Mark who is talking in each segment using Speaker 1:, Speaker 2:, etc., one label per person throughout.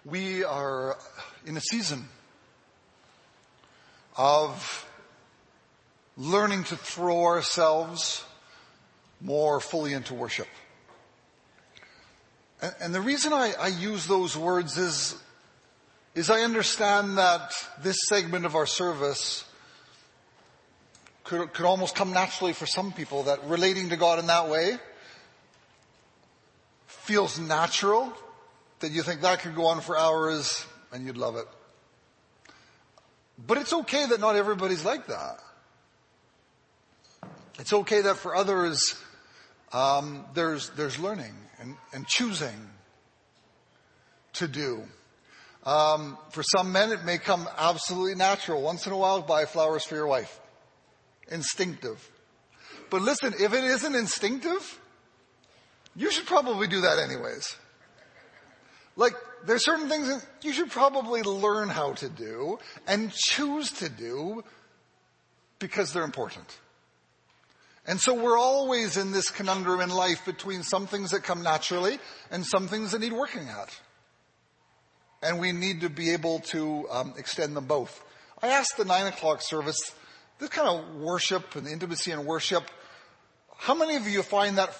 Speaker 1: We are in a season of learning to throw ourselves more fully into worship. And the reason I use those words is I understand that this segment of our service could almost come naturally for some people, that relating to God in that way feels natural, that you think that could go on for hours and you'd love it. But it's okay that not everybody's like that. It's okay that for others, there's learning and choosing to do. For some men, it may come absolutely natural. Once in a while, buy flowers for your wife. Instinctive. But listen, if it isn't instinctive, you should probably do that anyways. Like, there's certain things that you should probably learn how to do and choose to do because they're important. And so we're always in this conundrum in life between some things that come naturally and some things that need working at. And we need to be able to extend them both. I asked the 9 o'clock service, this kind of worship and intimacy in worship, how many of you find that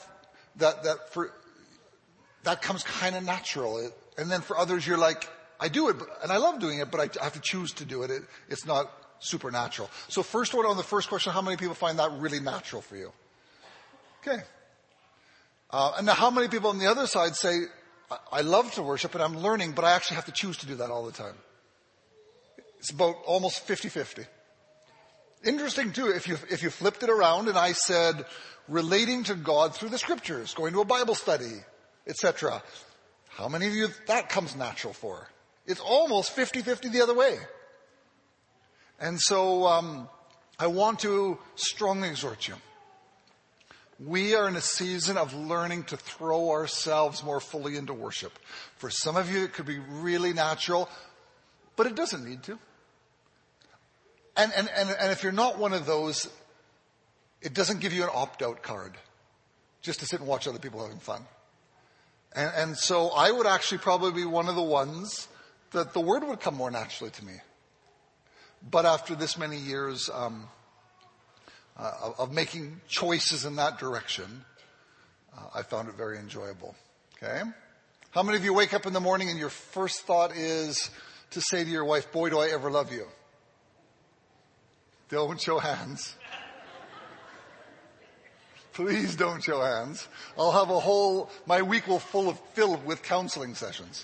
Speaker 1: comes kind of natural? And then for others, you're like, I do it, and I love doing it, but I have to choose to do it. It's not supernatural. So first one on the first question, how many people find that really natural for you? Okay. And now how many people on the other side say, I love to worship and I'm learning, but I actually have to choose to do that all the time? It's about almost 50-50. Interesting too, if you flipped it around and I said, relating to God through the scriptures, going to a Bible study, etc. How many of you that comes natural for? It's almost 50-50 the other way. And so I want to strongly exhort you. We are in a season of learning to throw ourselves more fully into worship. For some of you, it could be really natural, but it doesn't need to. And if you're not one of those, it doesn't give you an opt-out card just to sit and watch other people having fun. And so I would actually probably be one of the ones that the word would come more naturally to me. But after this many years of making choices in that direction, I found it very enjoyable. Okay? How many of you wake up in the morning and your first thought is to say to your wife, boy, do I ever love you? Don't show hands. Please don't show hands. I'll have my week will fill with counseling sessions.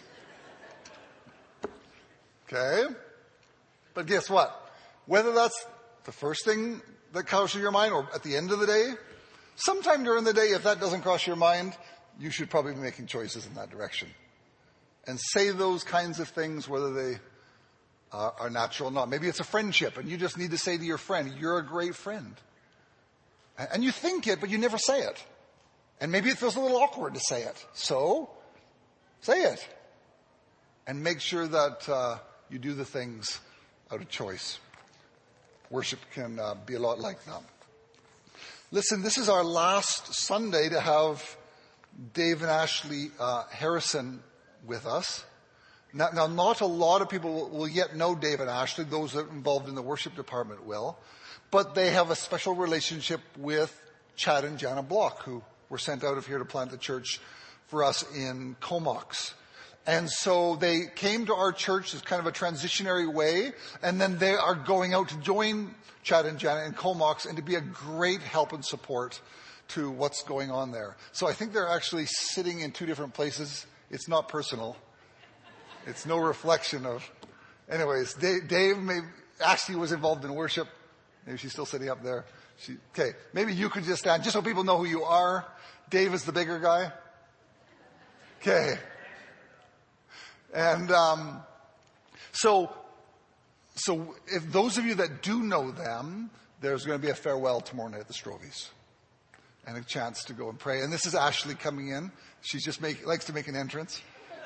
Speaker 1: Okay? But guess what? Whether that's the first thing that crosses your mind or at the end of the day, sometime during the day, if that doesn't cross your mind, you should probably be making choices in that direction. And say those kinds of things, whether they are natural or not. Maybe it's a friendship and you just need to say to your friend, you're a great friend. And you think it, but you never say it. And maybe it feels a little awkward to say it. So, say it. And make sure that you do the things out of choice. Worship can be a lot like that. Listen, this is our last Sunday to have Dave and Ashley Harrison with us. Now, not a lot of people will yet know Dave and Ashley. Those that are involved in the worship department will. But they have a special relationship with Chad and Jana Block, who were sent out of here to plant the church for us in Comox. And so they came to our church as kind of a transitionary way, and then they are going out to join Chad and Jana in Comox and to be a great help and support to what's going on there. So I think they're actually sitting in two different places. It's not personal. It's no reflection of... Anyways, Dave Ashley was involved in worship. Maybe she's still sitting up there. Okay, maybe you could just stand, just so people know who you are. Dave is the bigger guy. Okay. And so if those of you that do know them, there's going to be a farewell tomorrow night at the Strovies. And a chance to go and pray. And this is Ashley coming in. She just likes to make an entrance.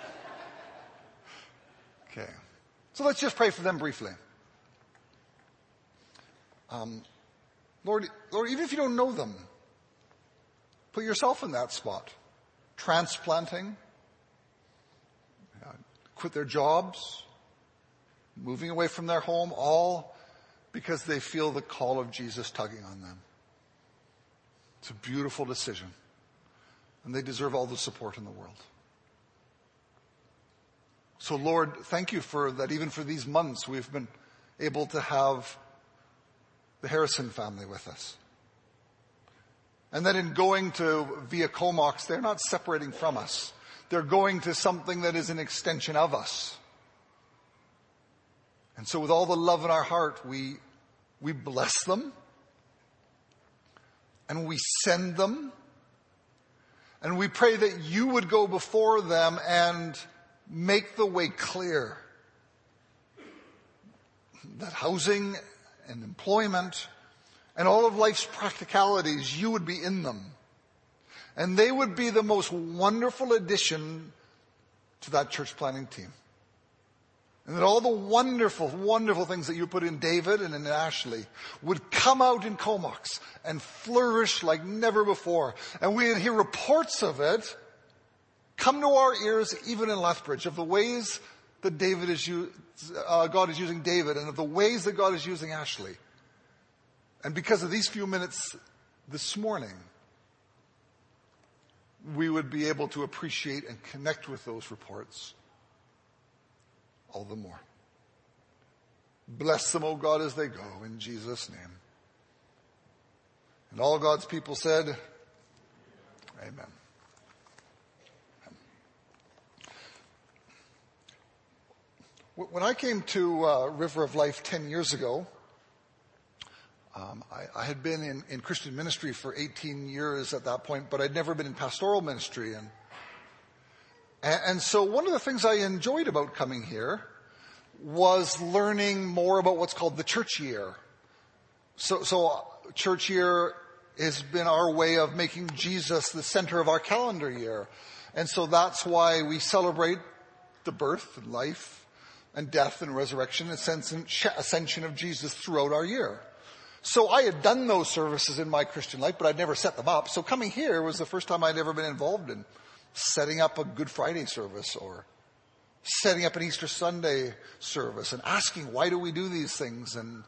Speaker 1: Okay. So let's just pray for them briefly. Lord, even if you don't know them, put yourself in that spot. Transplanting, quit their jobs, moving away from their home, all because they feel the call of Jesus tugging on them. It's a beautiful decision, and they deserve all the support in the world. So Lord, thank you for that. Even for these months, we've been able to have the Harrison family with us. And that in going to Via Comox, they're not separating from us. They're going to something that is an extension of us. And so with all the love in our heart, we bless them. And we send them. And we pray that you would go before them and make the way clear. That housing and employment and all of life's practicalities, you would be in them. And they would be the most wonderful addition to that church planning team. And that all the wonderful, wonderful things that you put in David and in Ashley would come out in Comox and flourish like never before. And we'd hear reports of it come to our ears even in Lethbridge of the ways that God is using David and of the ways that God is using Ashley. And because of these few minutes this morning, we would be able to appreciate and connect with those reports all the more. Bless them, O God, as they go, in Jesus' name. And all God's people said, Amen. When I came to River of Life 10 years ago, I had been in Christian ministry for 18 years at that point, but I'd never been in pastoral ministry. And so one of the things I enjoyed about coming here was learning more about what's called the church year. So church year has been our way of making Jesus the center of our calendar year. And so that's why we celebrate the birth and life and death and resurrection and ascension of Jesus throughout our year. So I had done those services in my Christian life, but I'd never set them up. So coming here was the first time I'd ever been involved in setting up a Good Friday service or setting up an Easter Sunday service and asking, why do we do these things? And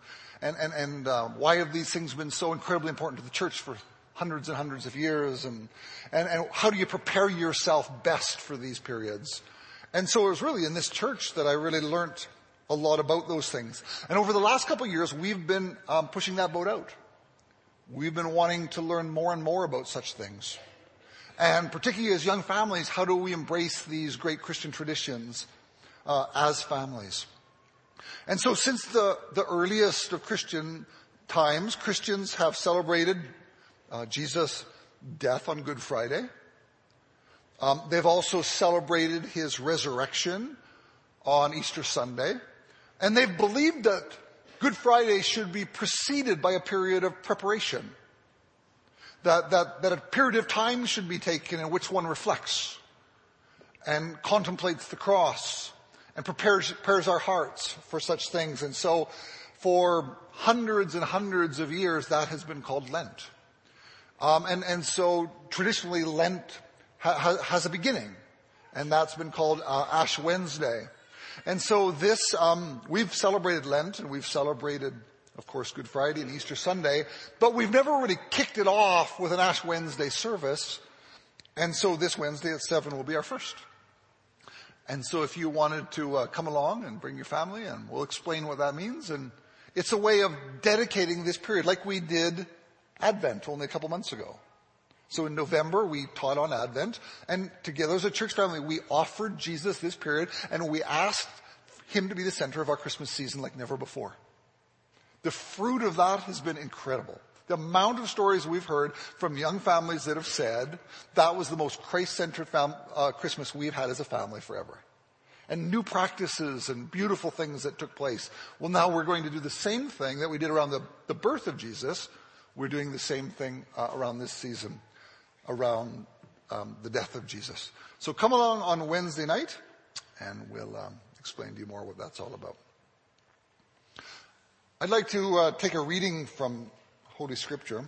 Speaker 1: why have these things been so incredibly important to the church for hundreds and hundreds of years? And how do you prepare yourself best for these periods? And so it was really in this church that I really learned a lot about those things. And over the last couple of years, we've been pushing that boat out. We've been wanting to learn more and more about such things. And particularly as young families, how do we embrace these great Christian traditions as families? And so since the earliest of Christian times, Christians have celebrated Jesus' death on Good Friday. They've also celebrated his resurrection on Easter Sunday. And they've believed that Good Friday should be preceded by a period of preparation. That a period of time should be taken in which one reflects and contemplates the cross and prepares our hearts for such things. And so for hundreds and hundreds of years, that has been called Lent. And so traditionally Lent has a beginning, and that's been called Ash Wednesday. And so we've celebrated Lent, and we've celebrated, of course, Good Friday and Easter Sunday, but we've never really kicked it off with an Ash Wednesday service. And so this Wednesday at 7 will be our first. And so if you wanted to come along and bring your family, and we'll explain what that means. And it's a way of dedicating this period like we did Advent only a couple months ago. So in November, we taught on Advent, and together as a church family, we offered Jesus this period, and we asked him to be the center of our Christmas season like never before. The fruit of that has been incredible. The amount of stories we've heard from young families that have said that was the most Christ-centered Christmas we've had as a family forever. And new practices and beautiful things that took place. Well, now we're going to do the same thing that we did around the birth of Jesus. We're doing the same thing around this season, around the death of Jesus. So come along on Wednesday night, and we'll explain to you more what that's all about. I'd like to take a reading from Holy Scripture.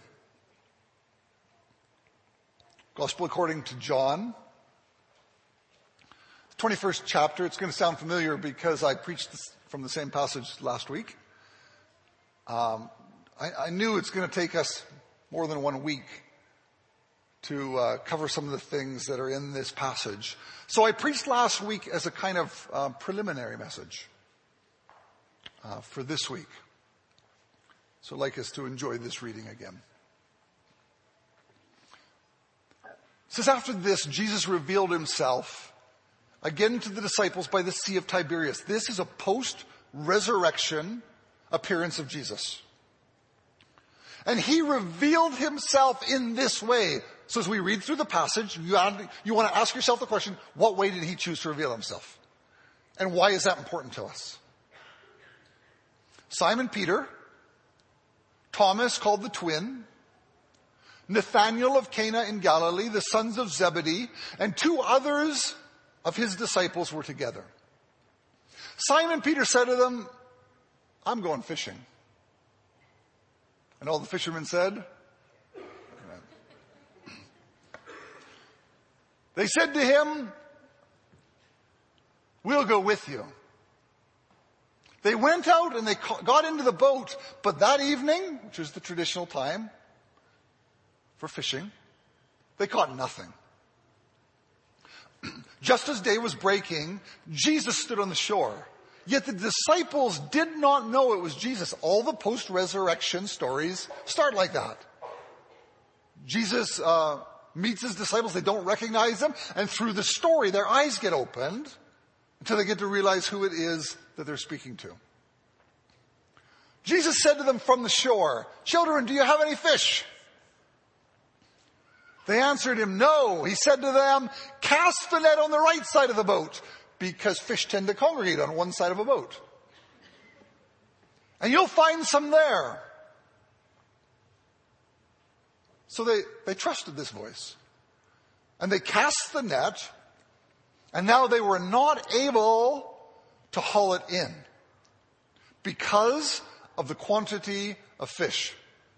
Speaker 1: Gospel according to John, 21st chapter, it's going to sound familiar because I preached this from the same passage last week. I knew it's going to take us more than 1 week to cover some of the things that are in this passage. So I preached last week as a kind of preliminary message for this week. So I'd like us to enjoy this reading again. It says, after this, Jesus revealed himself again to the disciples by the Sea of Tiberias. This is a post-resurrection appearance of Jesus. And he revealed himself in this way. So as we read through the passage, you want to ask yourself the question, what way did he choose to reveal himself? And why is that important to us? Simon Peter, Thomas called the twin, Nathanael of Cana in Galilee, the sons of Zebedee, and 2 others of his disciples were together. Simon Peter said to them, I'm going fishing. And all the fishermen said, Amen. They said to him, we'll go with you. They went out and they got into the boat, but that evening, which is the traditional time for fishing, they caught nothing. Just as day was breaking, Jesus stood on the shore. Yet the disciples did not know it was Jesus. All the post-resurrection stories start like that. Jesus meets his disciples, they don't recognize him, and through the story their eyes get opened until they get to realize who it is that they're speaking to. Jesus said to them from the shore, children, do you have any fish? They answered him, no. He said to them, cast the net on the right side of the boat, because fish tend to congregate on one side of a boat. And you'll find some there. So they trusted this voice. And they cast the net, and now they were not able to haul it in because of the quantity of fish.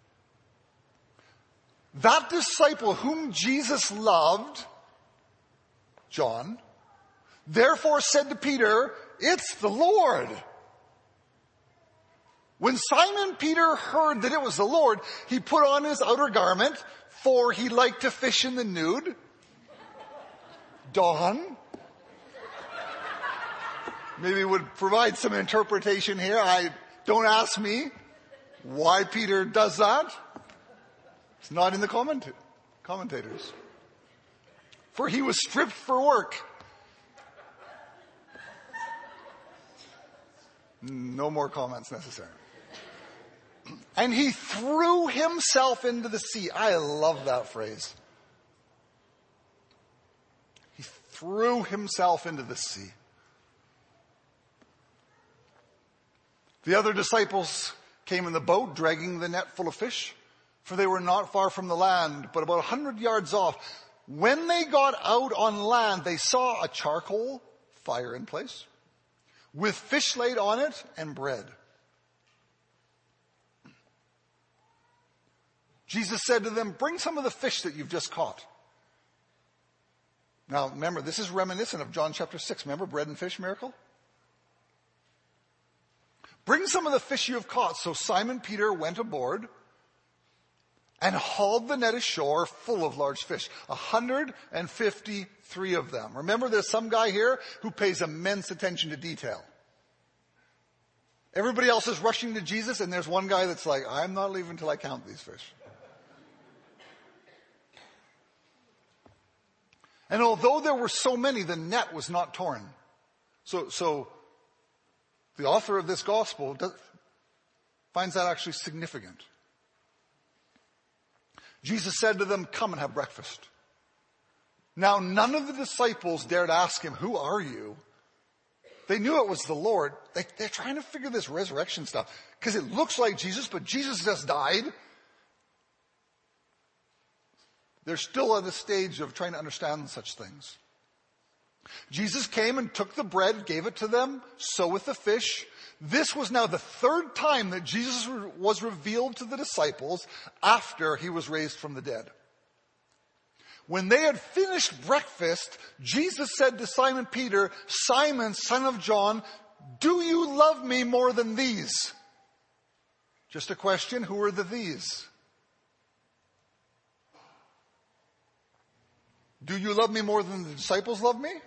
Speaker 1: That disciple whom Jesus loved, John, therefore said to Peter, it's the Lord. When Simon Peter heard that it was the Lord, he put on his outer garment, for he liked to fish in the nude. Dawn. Maybe would provide some interpretation here. Don't ask me why Peter does that. It's not in the commentators. For he was stripped for work. No more comments necessary. And he threw himself into the sea. I love that phrase. He threw himself into the sea. The other disciples came in the boat, dragging the net full of fish, for they were not far from the land, but about 100 yards off. When they got out on land, they saw a charcoal fire in place, with fish laid on it and bread. Jesus said to them, bring some of the fish that you've just caught. Now remember, this is reminiscent of John chapter 6. Remember bread and fish miracle? Bring some of the fish you have caught. So Simon Peter went aboard and hauled the net ashore full of large fish. 153 of them. Remember, there's some guy here who pays immense attention to detail. Everybody else is rushing to Jesus, and there's one guy that's like, I'm not leaving until I count these fish. And although there were so many, the net was not torn. So the author of this gospel finds that actually significant. Jesus said to them, come and have breakfast. Now none of the disciples dared ask him, who are you? They knew it was the Lord. They're trying to figure this resurrection stuff because it looks like Jesus, but Jesus just died. They're still at the stage of trying to understand such things. Jesus came and took the bread, gave it to them, so with the fish. This was now the third time that Jesus was revealed to the disciples after he was raised from the dead. When they had finished breakfast, Jesus said to Simon Peter, "Simon, son of John, do you love me more than these?" Just a question, who are the these? Do you love me more than the disciples love me?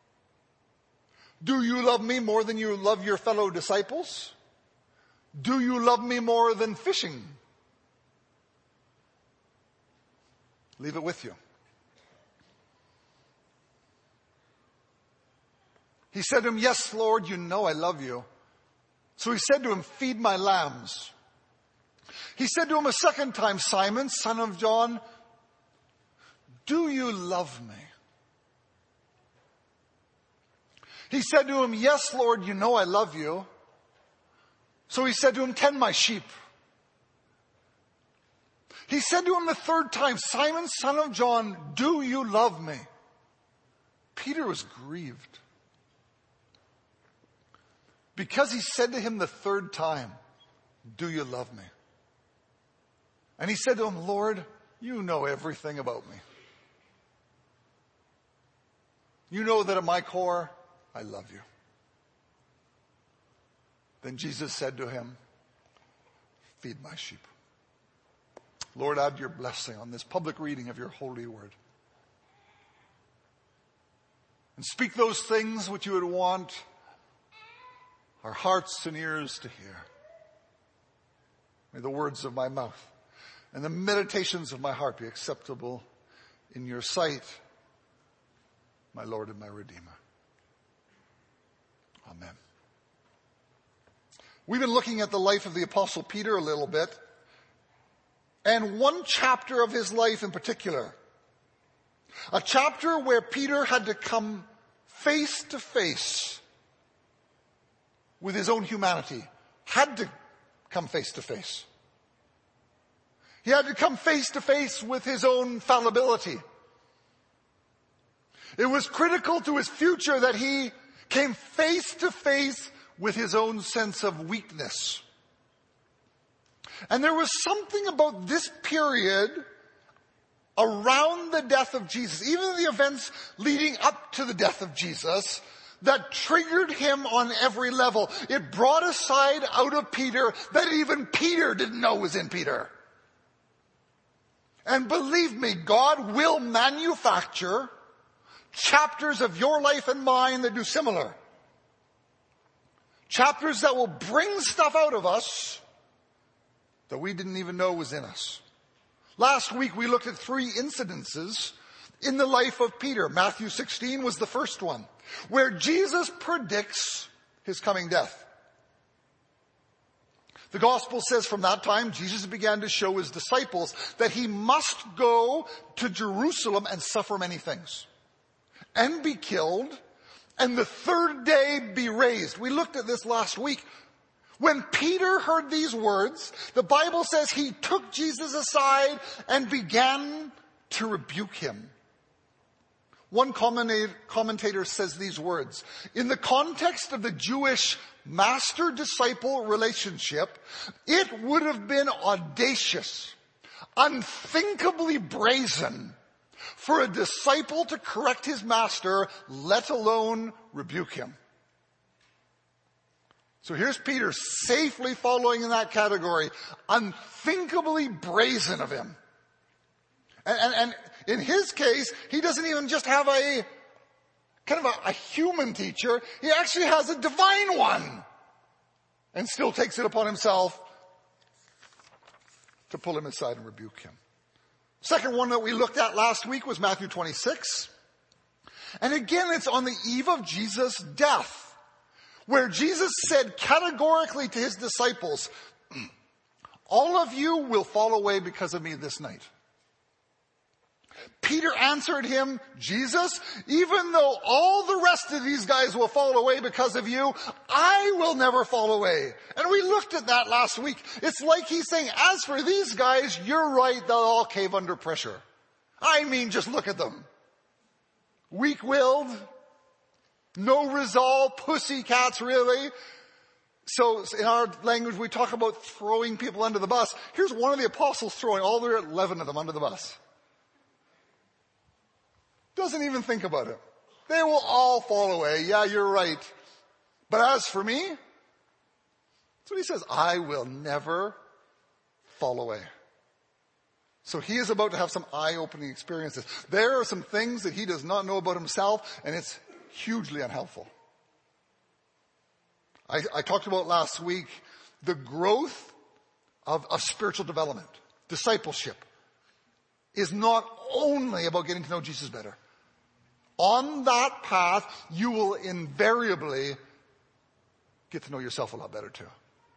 Speaker 1: Do you love me more than you love your fellow disciples? Do you love me more than fishing? Leave it with you. He said to him, "Yes, Lord, you know I love you." So he said to him, "Feed my lambs." He said to him a second time, "Simon, son of John, do you love me?" He said to him, "Yes, Lord, you know I love you." So he said to him, "Tend my sheep." He said to him the third time, "Simon, son of John, do you love me?" Peter was grieved, because he said to him the third time, "Do you love me?" And he said to him, "Lord, you know everything about me. You know that at my core, I love you." Then Jesus said to him, "Feed my sheep." Lord, add your blessing on this public reading of your holy word. And speak those things which you would want our hearts and ears to hear. May the words of my mouth and the meditations of my heart be acceptable in your sight, my Lord and my Redeemer. Amen. We've been looking at the life of the Apostle Peter a little bit, and one chapter of his life in particular. A chapter where Peter had to come face to face with his own humanity. Had to come face to face. He had to come face to face with his own fallibility. It was critical to his future that he came face to face with his own sense of weakness. And there was something about this period around the death of Jesus, even the events leading up to the death of Jesus, that triggered him on every level. It brought a side out of Peter that even Peter didn't know was in Peter. And believe me, God will manufacture chapters of your life and mine that do similar. Chapters that will bring stuff out of us that we didn't even know was in us. Last week we looked at 3 incidences in the life of Peter. Matthew 16 was the first one, where Jesus predicts his coming death. The gospel says from that time, Jesus began to show his disciples that he must go to Jerusalem and suffer many things, and be killed, and the third day be raised. We looked at this last week. When Peter heard these words, the Bible says he took Jesus aside and began to rebuke him. One commentator says these words: in the context of the Jewish master-disciple relationship, it would have been audacious, unthinkably brazen for a disciple to correct his master, let alone rebuke him. So here's Peter safely following in that category, unthinkably brazen of him. And in his case, he doesn't even just have a kind of a human teacher. He actually has a divine one, and still takes it upon himself to pull him aside and rebuke him. Second one that we looked at last week was Matthew 26. And again, it's on the eve of Jesus' death, where Jesus said categorically to his disciples, all of you will fall away because of me this night. Peter answered him, Jesus, even though all the rest of these guys will fall away because of you, I will never fall away. And we looked at that last week. It's like he's saying, as for these guys, you're right, they'll all cave under pressure. I mean, just look at them. Weak-willed, no resolve, pussycats really. So in our language, we talk about throwing people under the bus. Here's one of the apostles throwing all their 11 of them under the bus. Doesn't even think about it. They will all fall away. Yeah, you're right. But as for me, that's what he says. I will never fall away. So he is about to have some eye-opening experiences. There are some things that he does not know about himself, and it's hugely unhelpful. I talked about last week the growth of spiritual development, discipleship, is not only about getting to know Jesus better. On that path, you will invariably get to know yourself a lot better too.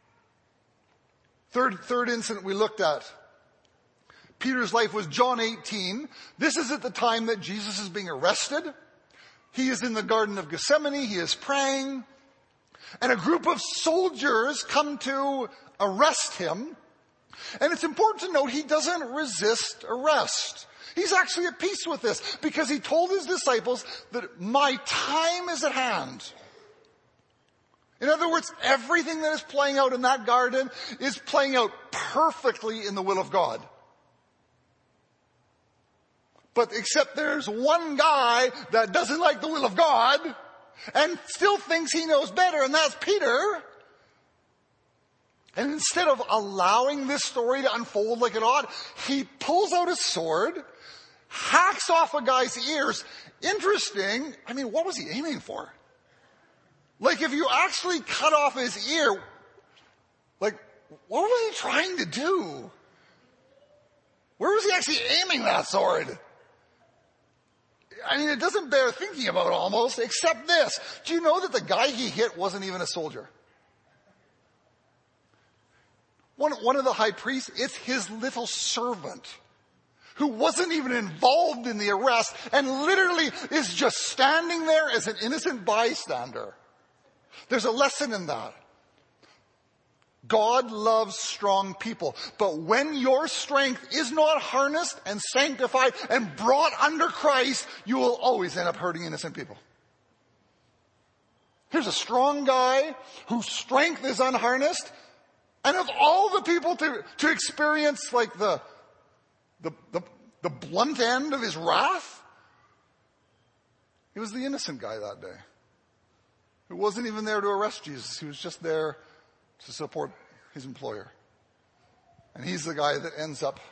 Speaker 1: Third incident we looked at, Peter's life, was John 18. This is at the time that Jesus is being arrested. He is in the Garden of Gethsemane. He is praying. And a group of soldiers come to arrest him. And it's important to note he doesn't resist arrest. He's actually at peace with this because he told his disciples that my time is at hand. In other words, everything that is playing out in that garden is playing out perfectly in the will of God. But except there's one guy that doesn't like the will of God and still thinks he knows better, and that's Peter. And instead of allowing this story to unfold like it ought, he pulls out his sword, hacks off a guy's ears. Interesting. I mean, what was he aiming for? Like, if you actually cut off his ear, like, what was he trying to do? Where was he actually aiming that sword? I mean, it doesn't bear thinking about almost, except this. Do you know that the guy he hit wasn't even a soldier? One of the high priests, it's his little servant who wasn't even involved in the arrest and literally is just standing there as an innocent bystander. There's a lesson in that. God loves strong people, but when your strength is not harnessed and sanctified and brought under Christ, you will always end up hurting innocent people. Here's a strong guy whose strength is unharnessed, and of all the people to experience like the blunt end of his wrath, it was the innocent guy that day who wasn't even there to arrest Jesus. He was just there to support his employer. And he's the guy that ends up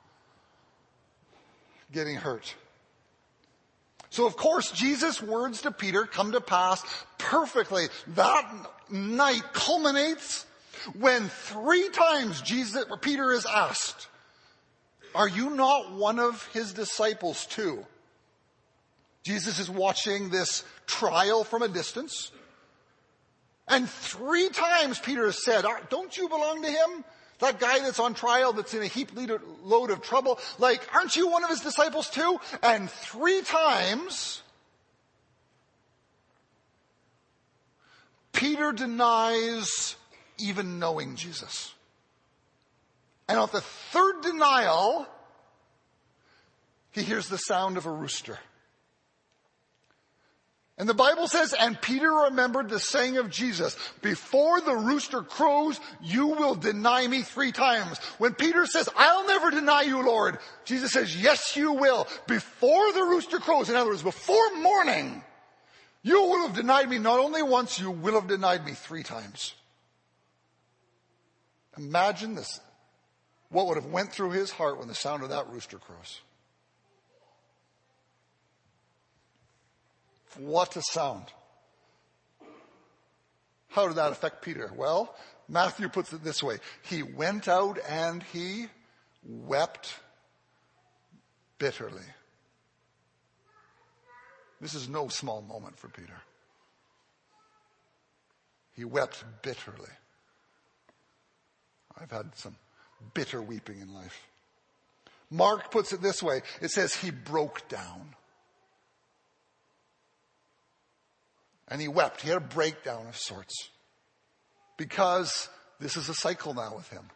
Speaker 1: getting hurt. So of course, Jesus' words to Peter come to pass perfectly. That night culminates when 3 times Peter is asked, are you not one of his disciples too? Jesus is watching this trial from a distance. And 3 times Peter has said, don't you belong to him? That guy that's on trial, that's in a heap load of trouble. Like, aren't you one of his disciples too? And 3 times, Peter denies even knowing Jesus. And on the 3rd denial, he hears the sound of a rooster. And the Bible says, and Peter remembered the saying of Jesus, before the rooster crows, you will deny me 3 times. When Peter says, I'll never deny you, Lord, Jesus says, yes, you will. Before the rooster crows, in other words, before morning, you will have denied me not only once, you will have denied me 3 times. Imagine this, what would have went through his heart when the sound of that rooster crows. What a sound. How did that affect Peter? Well, Matthew puts it this way. He went out and he wept bitterly. This is no small moment for Peter. He wept bitterly. I've had some bitter weeping in life. Mark puts it this way. It says he broke down. And he wept. He had a breakdown of sorts. Because this is a cycle now with him.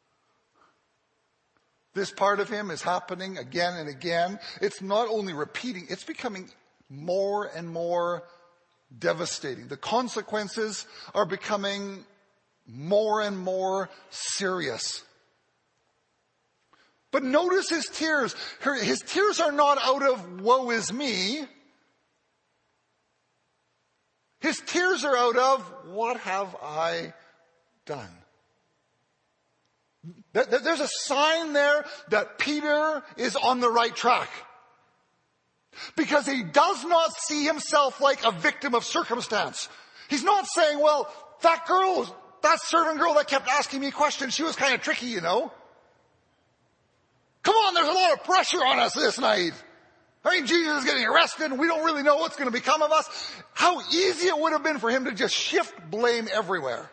Speaker 1: This part of him is happening again and again. It's not only repeating, it's becoming more and more devastating. The consequences are becoming more and more serious. But notice his tears. His tears are not out of woe is me. His tears are out of what have I done? There's a sign there that Peter is on the right track. Because he does not see himself like a victim of circumstance. He's not saying, well, that servant girl that kept asking me questions, she was kind of tricky, you know. Come on, there's a lot of pressure on us this night. I mean, Jesus is getting arrested and we don't really know what's going to become of us. How easy it would have been for him to just shift blame everywhere.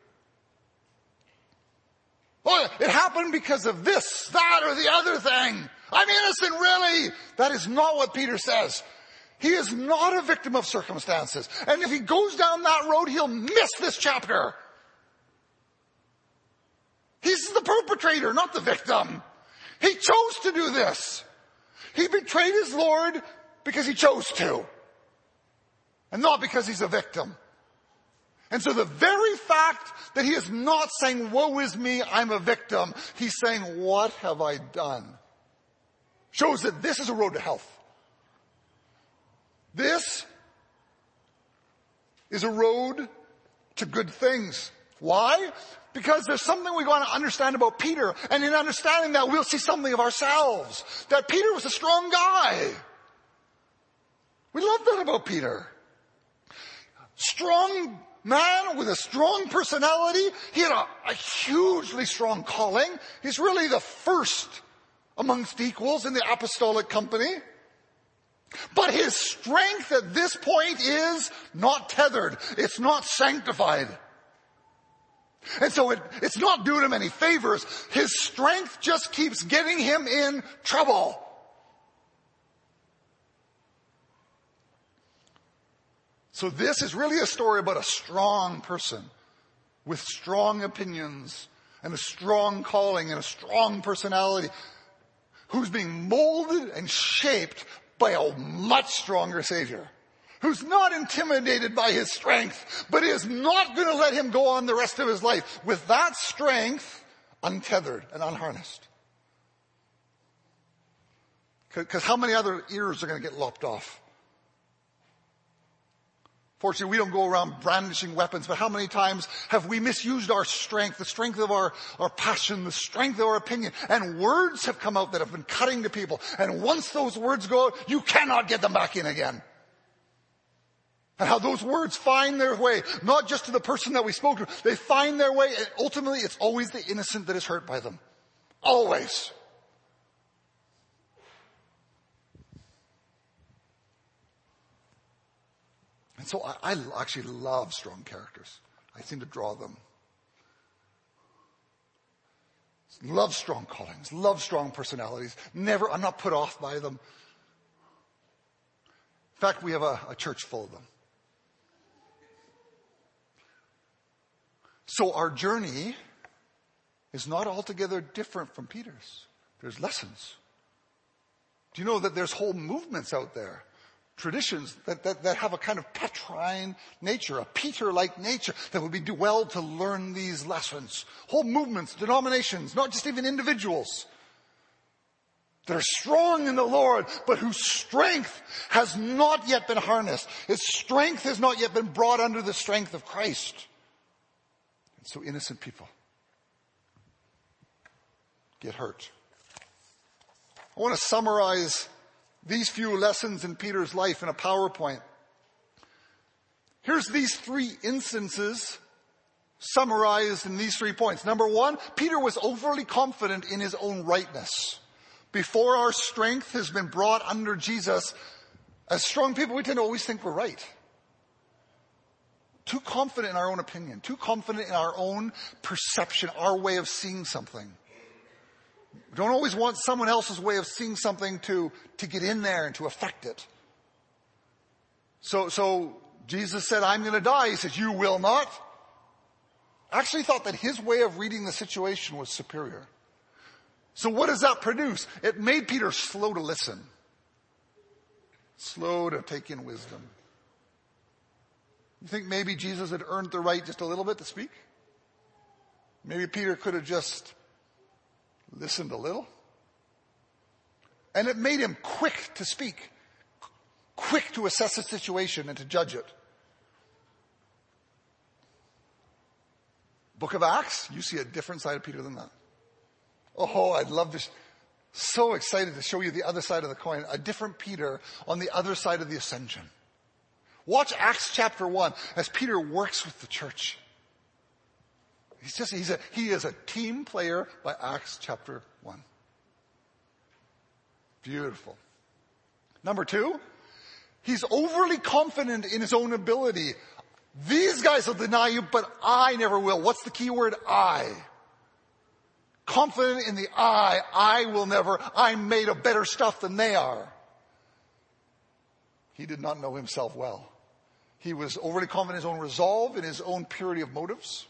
Speaker 1: Oh, it happened because of this, that, or the other thing. I'm innocent, really. That is not what Peter says. He is not a victim of circumstances. And if he goes down that road, he'll miss this chapter. He's the perpetrator, not the victim. He chose to do this. He betrayed his Lord because he chose to. And not because he's a victim. And so the very fact that he is not saying, woe is me, I'm a victim, he's saying, what have I done? Shows that this is a road to health. This is a road to good things. Why? Because there's something we want to understand about Peter, and in understanding that we'll see something of ourselves. That Peter was a strong guy. We love that about Peter. Strong man with a strong personality. He had a hugely strong calling. He's really the first amongst equals in the apostolic company. But his strength at this point is not tethered. It's not sanctified. And so it's not doing him any favors. His strength just keeps getting him in trouble. So this is really a story about a strong person with strong opinions and a strong calling and a strong personality who's being molded and shaped by a much stronger Savior, who's not intimidated by his strength, but is not going to let him go on the rest of his life with that strength untethered and unharnessed. Because how many other ears are going to get lopped off? Fortunately, we don't go around brandishing weapons, but how many times have we misused our strength, the strength of our passion, the strength of our opinion, and words have come out that have been cutting to people. And once those words go out, you cannot get them back in again. And how those words find their way, not just to the person that we spoke to, they find their way, and ultimately it's always the innocent that is hurt by them. Always. And so I actually love strong characters. I seem to draw them. Love strong callings, love strong personalities. I'm not put off by them. In fact, we have a church full of them. So our journey is not altogether different from Peter's. There's lessons. Do you know that there's whole movements out there? Traditions that have a kind of Petrine nature, a Peter-like nature that would be well to learn these lessons. Whole movements, denominations, not just even individuals that are strong in the Lord, but whose strength has not yet been harnessed. His strength has not yet been brought under the strength of Christ. And so innocent people get hurt. I want to summarize these few lessons in Peter's life in a PowerPoint. Here's these three instances summarized in these 3 points. Number one, Peter was overly confident in his own rightness. Before our strength has been brought under Jesus, as strong people, we tend to always think we're right. Too confident in our own opinion, too confident in our own perception, our way of seeing something. We don't always want someone else's way of seeing something to get in there and to affect it. So Jesus said, I'm going to die. He says, you will not. I actually thought that his way of reading the situation was superior. So what does that produce? It made Peter slow to listen. Slow to take in wisdom. You think maybe Jesus had earned the right just a little bit to speak? Maybe Peter could have just listened a little? And it made him quick to speak, quick to assess the situation and to judge it. Book of Acts, you see a different side of Peter than that. Oh, I'd love to, so excited to show you the other side of the coin, a different Peter on the other side of the ascension. Watch Acts chapter 1 as Peter works with the church. He is a team player by Acts chapter 1. Beautiful. Number 2, he's overly confident in his own ability. These guys will deny you, but I never will. What's the key word? I. Confident in the I will never. I'm made of better stuff than they are. He did not know himself well. He was overly confident in his own resolve, in his own purity of motives,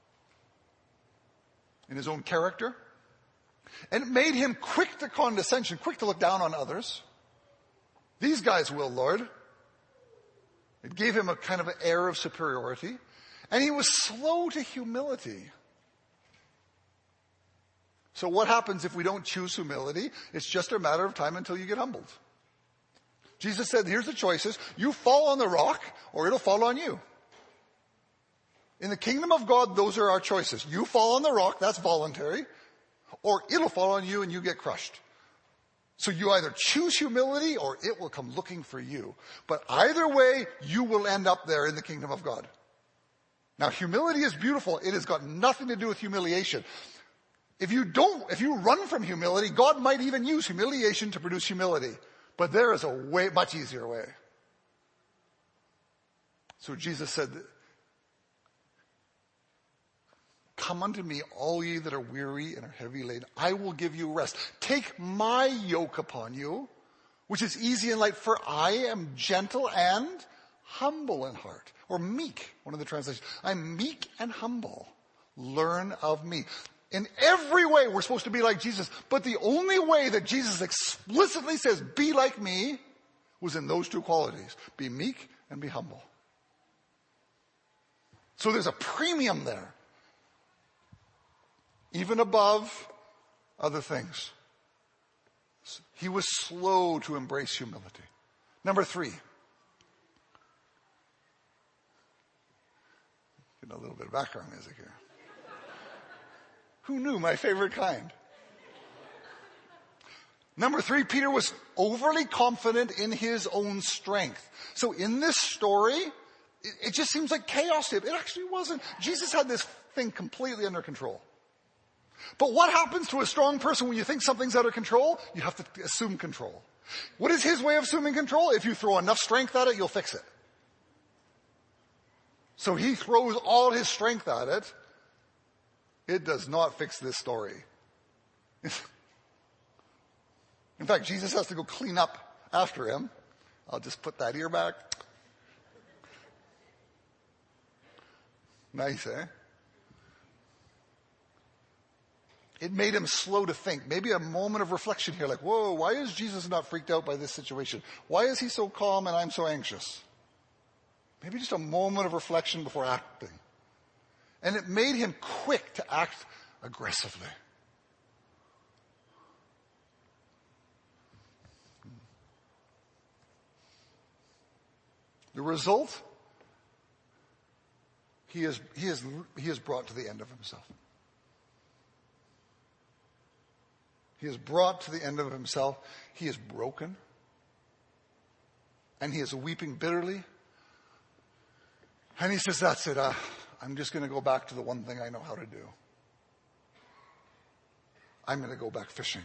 Speaker 1: in his own character. And it made him quick to condescension, quick to look down on others. These guys will, Lord. It gave him a kind of an air of superiority. And he was slow to humility. So what happens if we don't choose humility? It's just a matter of time until you get humbled. Jesus said, here's the choices. You fall on the rock or it'll fall on you. In the kingdom of God, those are our choices. You fall on the rock, that's voluntary, or it'll fall on you and you get crushed. So you either choose humility or it will come looking for you. But either way, you will end up there in the kingdom of God. Now, humility is beautiful. It has got nothing to do with humiliation. If you run from humility, God might even use humiliation to produce humility. But there is a much easier way. So Jesus said, come unto me, all ye that are weary and are heavy laden. I will give you rest. Take my yoke upon you, which is easy and light, for I am gentle and humble in heart. Or meek, one of the translations. I'm meek and humble. Learn of me. In every way, we're supposed to be like Jesus. But the only way that Jesus explicitly says, be like me, was in those two qualities. Be meek and be humble. So there's a premium there. Even above other things. He was slow to embrace humility. Number 3. Getting a little bit of background music here. Who knew? My favorite kind. Number 3, Peter was overly confident in his own strength. So in this story, it just seems like chaos to him. It actually wasn't. Jesus had this thing completely under control. But what happens to a strong person when you think something's out of control? You have to assume control. What is his way of assuming control? If you throw enough strength at it, you'll fix it. So he throws all his strength at it. It does not fix this story. In fact, Jesus has to go clean up after him. I'll just put that ear back. Nice, eh? It made him slow to think. Maybe a moment of reflection here, like, whoa, why is Jesus not freaked out by this situation? Why is he so calm and I'm so anxious? Maybe just a moment of reflection before acting. And it made him quick to act aggressively. The result? He is brought to the end of himself. He is brought to the end of himself. He is broken. And he is weeping bitterly. And he says, that's it. I'm just going to go back to the one thing I know how to do. I'm going to go back fishing.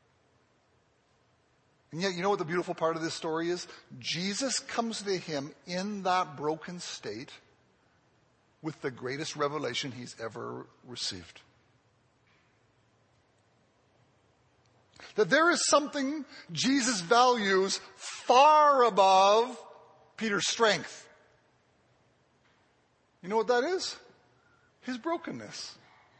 Speaker 1: And yet, you know what the beautiful part of this story is? Jesus comes to him in that broken state with the greatest revelation he's ever received. That there is something Jesus values far above Peter's strength. You know what that is? His brokenness.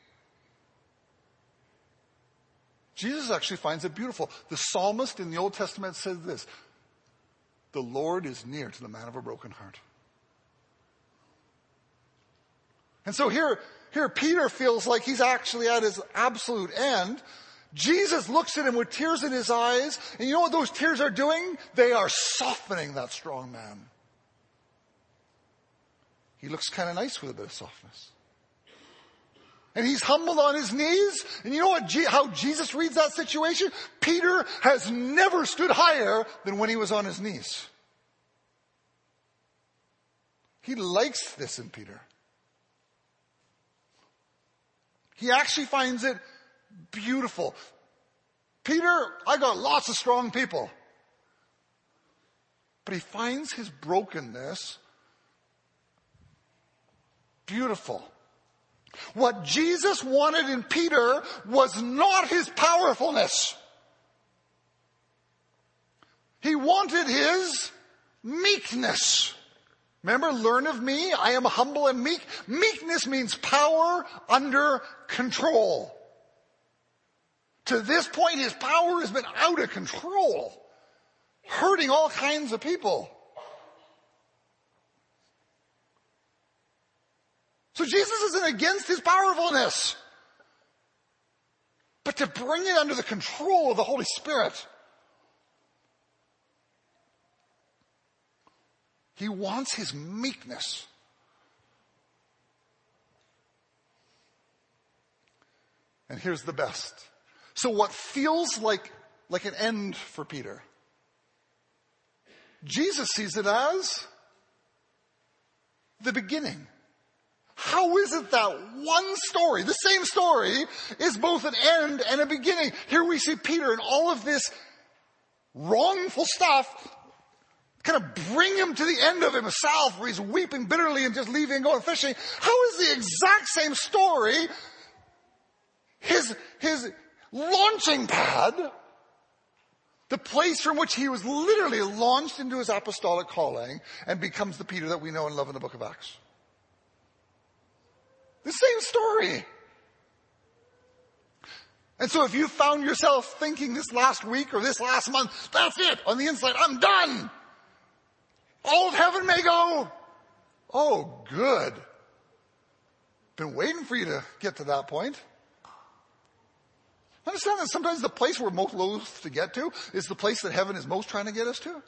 Speaker 1: Jesus actually finds it beautiful. The psalmist in the Old Testament says this: the Lord is near to the man of a broken heart. And so here Peter feels like he's actually at his absolute end Jesus looks at him with tears in his eyes, and you know what those tears are doing? They are softening that strong man. He looks kind of nice with a bit of softness. And he's humbled on his knees. And you know what? How Jesus reads that situation? Peter has never stood higher than when he was on his knees. He likes this in Peter. He actually finds it beautiful. Peter, I got lots of strong people. But he finds his brokenness beautiful. What Jesus wanted in Peter was not his powerfulness. He wanted his meekness. Remember, learn of me, I am humble and meek. Meekness means power under control. To this point, his power has been out of control, hurting all kinds of people. So Jesus isn't against his powerfulness, but to bring it under the control of the Holy Spirit. He wants his meekness. And here's the best. So what feels like an end for Peter, Jesus sees it as the beginning. How is it that one story, the same story, is both an end and a beginning? Here we see Peter and all of this wrongful stuff kind of bring him to the end of himself where he's weeping bitterly and just leaving and going fishing. How is the exact same story his launching pad, the place from which he was literally launched into his apostolic calling and becomes the Peter that we know and love in the book of Acts? The same story. And so if you found yourself thinking this last week or this last month, that's it, on the inside, I'm done. All of heaven may go. Oh, good. Been waiting for you to get to that point. Understand that sometimes the place we're most loath to get to is the place that heaven is most trying to get us to.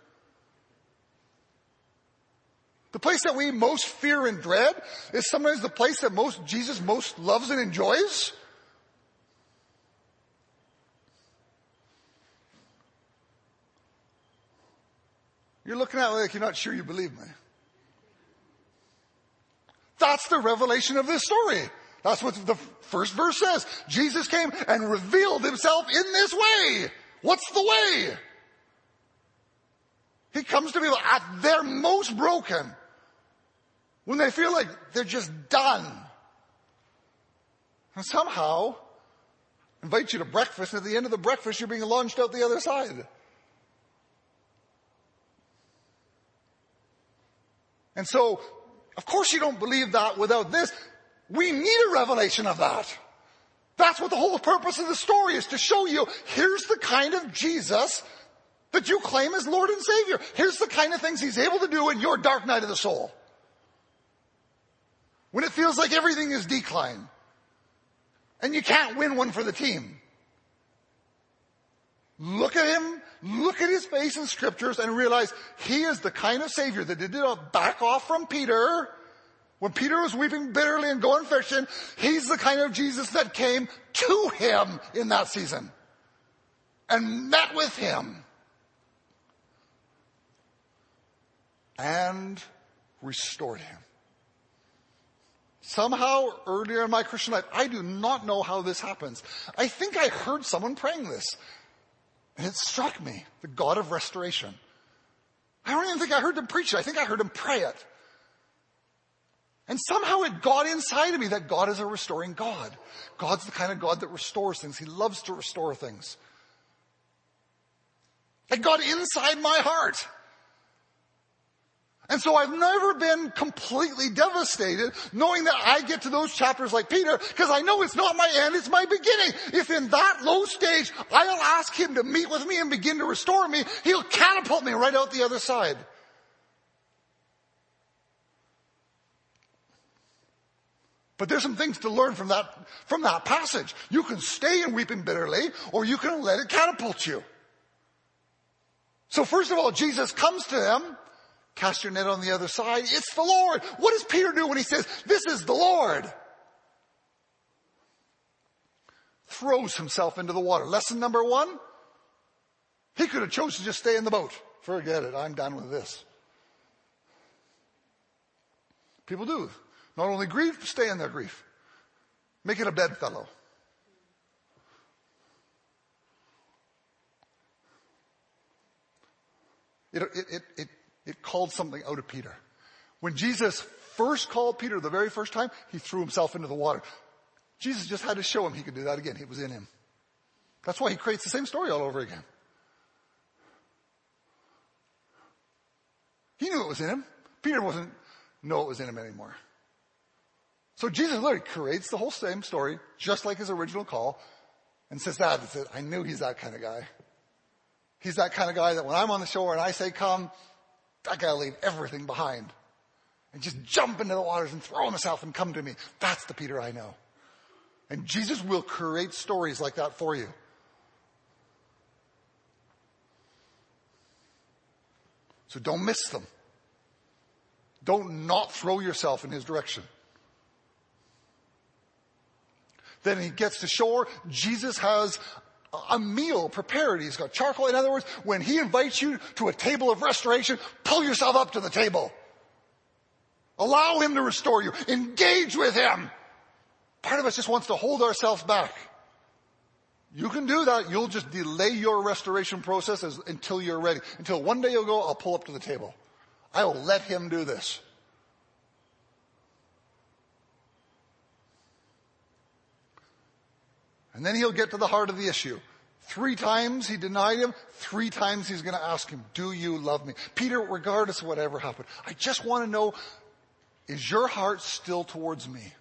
Speaker 1: The place that we most fear and dread is sometimes the place that Jesus most loves and enjoys. You're looking at me like you're not sure you believe me. That's the revelation of this story. That's what the first verse says. Jesus came and revealed himself in this way. What's the way? He comes to people at their most broken, when they feel like they're just done. And somehow invite you to breakfast, and at the end of the breakfast, you're being launched out the other side. And so, of course you don't believe that without this. We need a revelation of that. That's what the whole purpose of the story is, to show you, here's the kind of Jesus that you claim as Lord and Savior. Here's the kind of things he's able to do in your dark night of the soul. When it feels like everything is decline and you can't win one for the team. Look at him, look at his face in scriptures and realize he is the kind of Savior that did not back off from Peter. When Peter was weeping bitterly and going fishing, he's the kind of Jesus that came to him in that season and met with him and restored him. Somehow, earlier in my Christian life, I do not know how this happens. I think I heard someone praying this. And it struck me, the God of restoration. I don't even think I heard them preach it. I think I heard them pray it. And somehow it got inside of me that God is a restoring God. God's the kind of God that restores things. He loves to restore things. It got inside my heart. And so I've never been completely devastated knowing that I get to those chapters like Peter, because I know it's not my end, it's my beginning. If in that low stage I'll ask him to meet with me and begin to restore me, he'll catapult me right out the other side. But there's some things to learn from that passage. You can stay in weeping bitterly, or you can let it catapult you. So first of all, Jesus comes to them. Cast your net on the other side. It's the Lord. What does Peter do when he says, this is the Lord? Throws himself into the water. Lesson number 1. He could have chosen to just stay in the boat. Forget it. I'm done with this. People do. Not only grieve, stay in their grief. Make it a bedfellow. It called something out of Peter. When Jesus first called Peter the very first time, he threw himself into the water. Jesus just had to show him he could do that again. It was in him. That's why he creates the same story all over again. He knew it was in him. Peter wasn't know it was in him anymore. So Jesus literally creates the whole same story, just like his original call, and says, that's it. I knew he's that kind of guy. He's that kind of guy that when I'm on the shore and I say come, I gotta leave everything behind and just jump into the waters and throw himself and come to me. That's the Peter I know. And Jesus will create stories like that for you. So don't miss them. Don't not throw yourself in his direction. Then he gets to shore. Jesus has a meal prepared. He's got charcoal. In other words, when he invites you to a table of restoration, pull yourself up to the table. Allow him to restore you. Engage with him. Part of us just wants to hold ourselves back. You can do that. You'll just delay your restoration process until you're ready. Until one day you'll go, I'll pull up to the table. I will let him do this. And then he'll get to the heart of the issue. 3 times he denied him. 3 times he's going to ask him, do you love me? Peter, regardless of whatever happened, I just want to know, is your heart still towards me?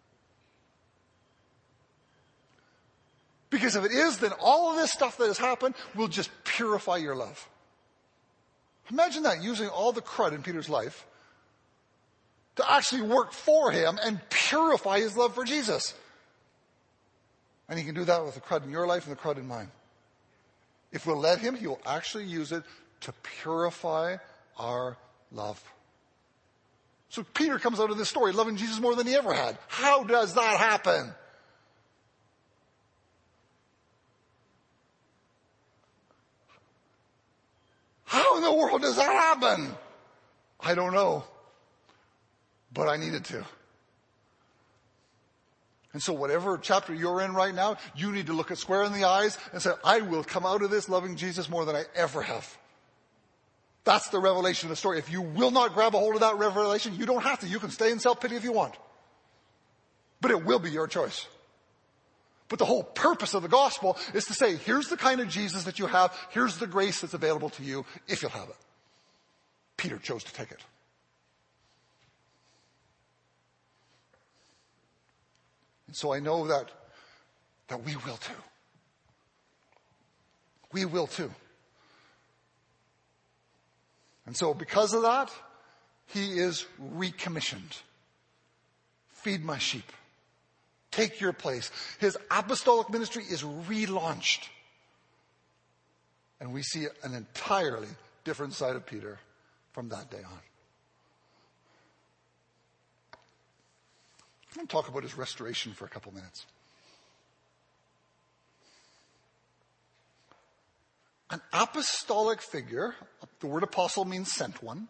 Speaker 1: Because if it is, then all of this stuff that has happened will just purify your love. Imagine that, using all the crud in Peter's life to actually work for him and purify his love for Jesus. And he can do that with the crud in your life and the crud in mine. If we'll let him, he will actually use it to purify our love. So Peter comes out of this story loving Jesus more than he ever had. How does that happen? How in the world does that happen? I don't know. But I needed to. And so whatever chapter you're in right now, you need to look it square in the eyes and say, I will come out of this loving Jesus more than I ever have. That's the revelation of the story. If you will not grab a hold of that revelation, you don't have to. You can stay in self-pity if you want. But it will be your choice. But the whole purpose of the gospel is to say, here's the kind of Jesus that you have. Here's the grace that's available to you if you'll have it. Peter chose to take it. And so I know that we will too. We will too. And so because of that, he is recommissioned. Feed my sheep. Take your place. His apostolic ministry is relaunched. And we see an entirely different side of Peter from that day on. I'm going to talk about his restoration for a couple minutes. An apostolic figure, the word apostle means sent one.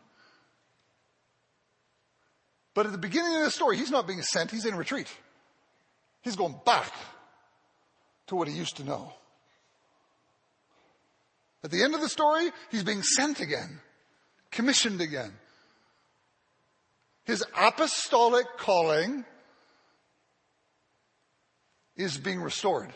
Speaker 1: But at the beginning of the story, he's not being sent, he's in retreat. He's going back to what he used to know. At the end of the story, he's being sent again, commissioned again. His apostolic calling is being restored.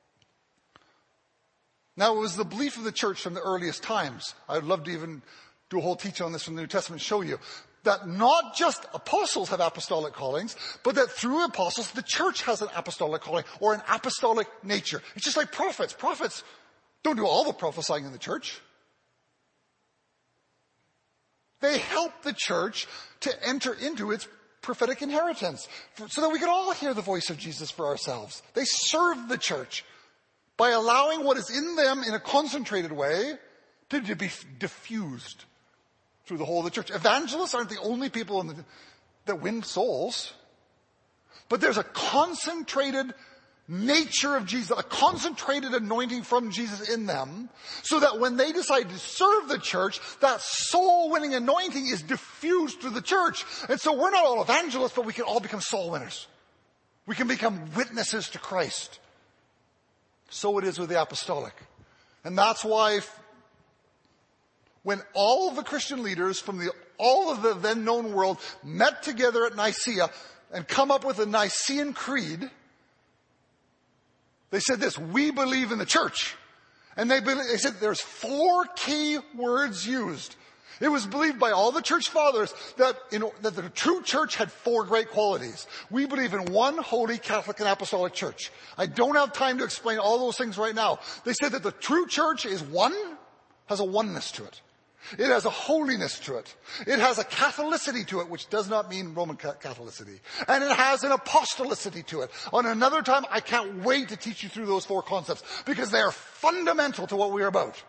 Speaker 1: Now, it was the belief of the church from the earliest times. I'd love to even do a whole teaching on this from the New Testament, show you that not just apostles have apostolic callings, but that through apostles, the church has an apostolic calling or an apostolic nature. It's just like prophets. Prophets don't do all the prophesying in the church. They help the church to enter into its prophetic inheritance so that we could all hear the voice of Jesus for ourselves. They served the church by allowing what is in them in a concentrated way to be diffused through the whole of the church. Evangelists aren't the only people that win souls, but there's a concentrated nature of Jesus, a concentrated anointing from Jesus in them, so that when they decide to serve the church, that soul-winning anointing is diffused through the church. And so we're not all evangelists, but we can all become soul winners. We can become witnesses to Christ. So it is with the apostolic. And that's why when all of the Christian leaders from all of the then known world met together at Nicaea and come up with a Nicene Creed, they said this: we believe in the church. And they said there's 4 key words used. It was believed by all the church fathers that the true church had 4 great qualities. We believe in one holy Catholic and apostolic church. I don't have time to explain all those things right now. They said that the true church is one, has a oneness to it. It has a holiness to it. It has a Catholicity to it, which does not mean Roman Catholicity. And it has an apostolicity to it. On another time, I can't wait to teach you through those 4 concepts because they are fundamental to what we are about.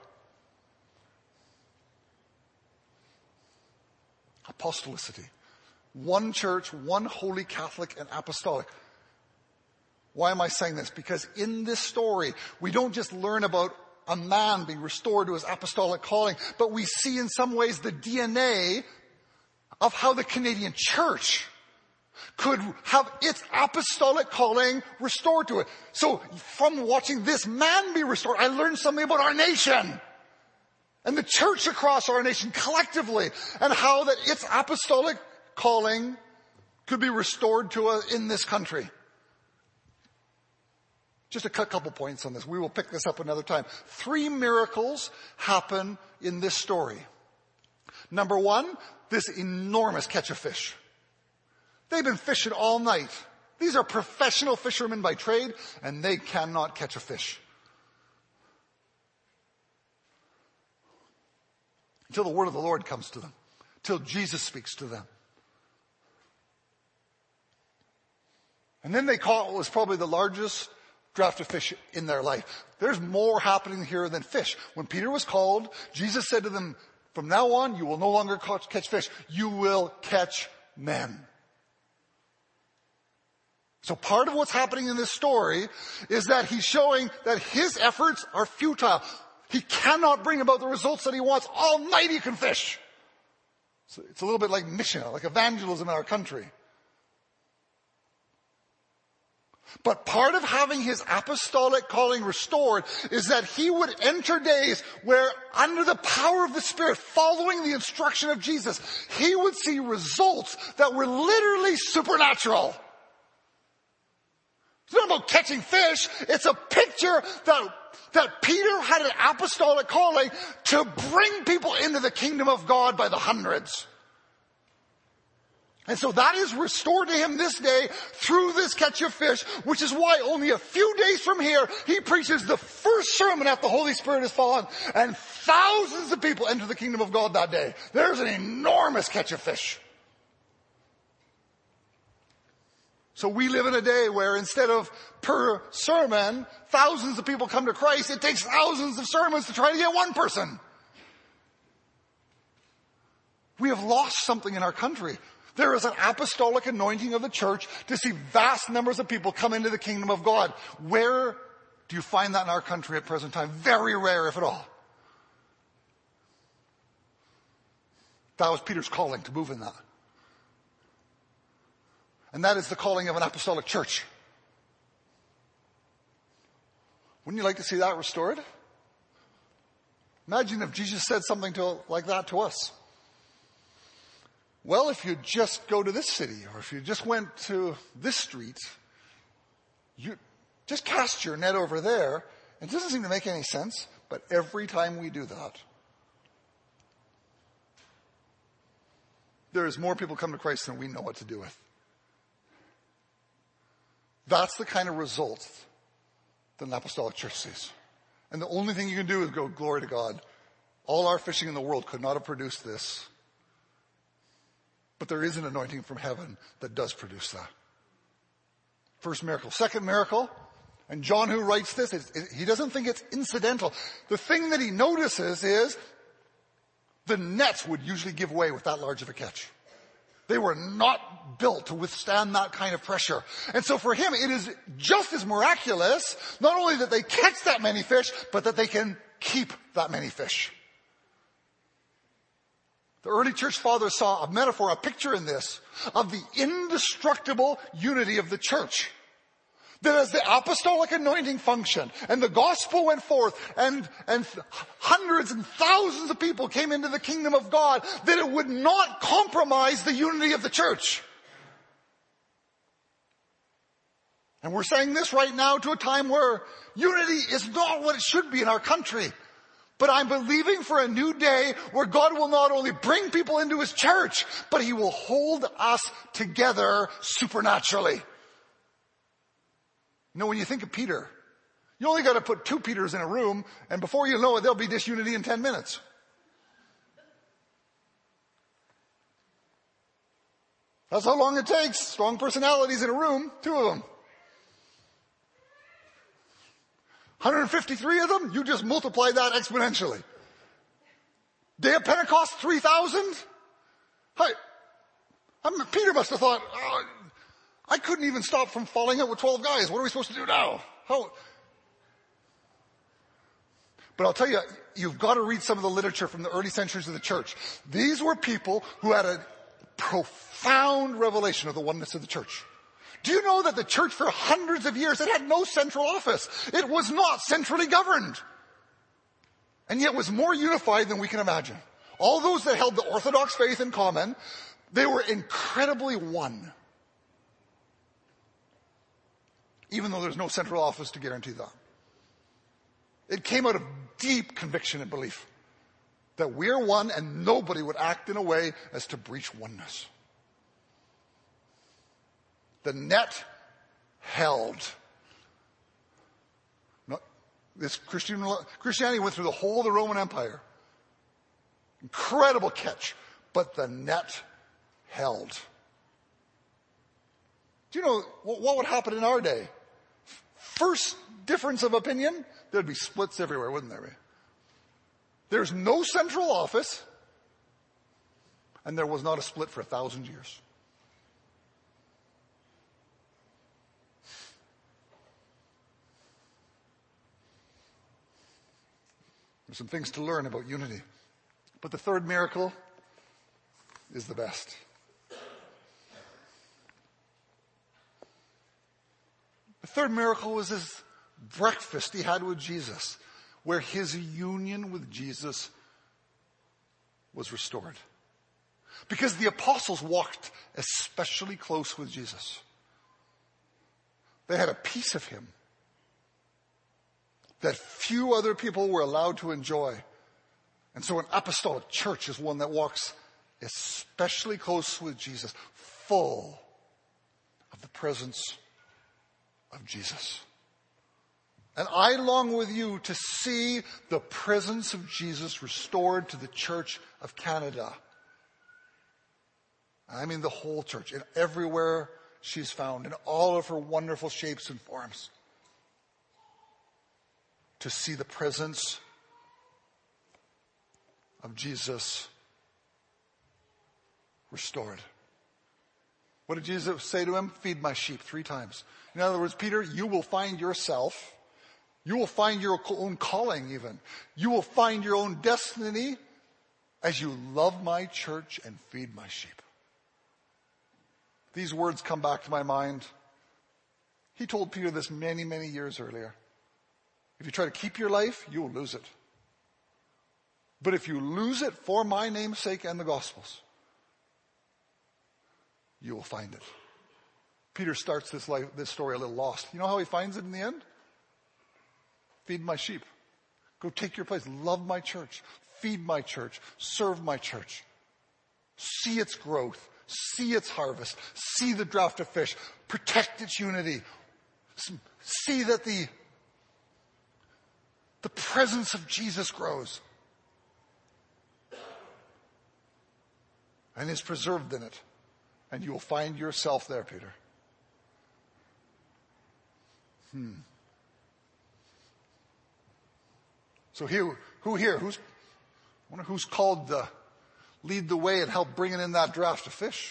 Speaker 1: Apostolicity. One church, one holy Catholic and apostolic. Why am I saying this? Because in this story, we don't just learn about a man being restored to his apostolic calling, but we see in some ways the DNA of how the Canadian church could have its apostolic calling restored to it. So from watching this man be restored, I learned something about our nation and the church across our nation collectively, and how that its apostolic calling could be restored to us in this country. Just a couple points on this. We will pick this up another time. 3 miracles happen in this story. Number 1, this enormous catch of fish. They've been fishing all night. These are professional fishermen by trade, and they cannot catch a fish. Until the word of the Lord comes to them. Till Jesus speaks to them. And then they caught what was probably the largest draft of fish in their life. There's more happening here than fish. When Peter was called, Jesus said to them, from now on, you will no longer catch fish. You will catch men. So part of what's happening in this story is that he's showing that his efforts are futile. He cannot bring about the results that he wants. All night he can fish. So it's a little bit like missional, like evangelism in our country. But part of having his apostolic calling restored is that he would enter days where, under the power of the Spirit, following the instruction of Jesus, he would see results that were literally supernatural. It's not about catching fish. It's a picture that Peter had an apostolic calling to bring people into the kingdom of God by the hundreds. And so that is restored to him this day through this catch of fish, which is why only a few days from here, he preaches the first sermon after the Holy Spirit has fallen, and thousands of people enter the kingdom of God that day. There's an enormous catch of fish. So we live in a day where instead of per sermon, thousands of people come to Christ. It takes thousands of sermons to try to get one person. We have lost something in our country. There is an apostolic anointing of the church to see vast numbers of people come into the kingdom of God. Where do you find that in our country at present time? Very rare, if at all. That was Peter's calling, to move in that. And that is the calling of an apostolic church. Wouldn't you like to see that restored? Imagine if Jesus said something like that to us. Well, if you just go to this city, or if you just went to this street, you just cast your net over there. It doesn't seem to make any sense, but every time we do that, there's more people come to Christ than we know what to do with. That's the kind of result that an apostolic church sees. And the only thing you can do is go, glory to God. All our fishing in the world could not have produced this. But there is an anointing from heaven that does produce that. First miracle. Second miracle, and John, who writes this, he doesn't think it's incidental. The thing that he notices is the nets would usually give way with that large of a catch. They were not built to withstand that kind of pressure. And so for him, it is just as miraculous, not only that they catch that many fish, but that they can keep that many fish. The early church fathers saw a metaphor, a picture in this, of the indestructible unity of the church. That as the apostolic anointing functioned, and the gospel went forth, and hundreds and thousands of people came into the kingdom of God, that it would not compromise the unity of the church. And we're saying this right now to a time where unity is not what it should be in our country. But I'm believing for a new day where God will not only bring people into his church, but he will hold us together supernaturally. You know, when you think of Peter, you only got to put 2 Peters in a room, and before you know it, there'll be disunity in 10 minutes. That's how long it takes. Strong personalities in a room, 2 of them. 153 of them, you just multiply that exponentially. Day of Pentecost, 3,000? Peter must have thought, I couldn't even stop from falling out with 12 guys. What are we supposed to do now? But I'll tell you, you've got to read some of the literature from the early centuries of the church. These were people who had a profound revelation of the oneness of the church. Do you know that the church for hundreds of years, it had no central office. It was not centrally governed. And yet was more unified than we can imagine. All those that held the Orthodox faith in common, they were incredibly one. Even though there's no central office to guarantee that. It came out of deep conviction and belief that we're one and nobody would act in a way as to breach oneness. The net held. This Christianity went through the whole of the Roman Empire. Incredible catch. But the net held. Do you know what would happen in our day? First difference of opinion, there'd be splits everywhere, wouldn't there be? There's no central office, and there was not a split for 1,000 years. There's some things to learn about unity. But the third miracle is the best. The third miracle was his breakfast he had with Jesus, where his union with Jesus was restored. Because the apostles walked especially close with Jesus. They had a piece of him that few other people were allowed to enjoy. And so an apostolic church is one that walks especially close with Jesus, full of the presence of Jesus. And I long with you to see the presence of Jesus restored to the Church of Canada. I mean the whole church, and everywhere she's found, in all of her wonderful shapes and forms. To see the presence of Jesus restored. What did Jesus say to him? Feed my sheep 3 times. In other words, Peter, you will find yourself. You will find your own calling even. You will find your own destiny as you love my church and feed my sheep. These words come back to my mind. He told Peter this many, many years earlier. If you try to keep your life, you will lose it. But if you lose it for my name's sake and the gospel's, you will find it. Peter starts this story a little lost. You know how he finds it in the end? Feed my sheep. Go take your place. Love my church. Feed my church. Serve my church. See its growth. See its harvest. See the draft of fish. Protect its unity. See that the presence of Jesus grows and is preserved in it. And you will find yourself there, Peter. So who here? I wonder who's called to lead the way and help bringing in that draft of fish?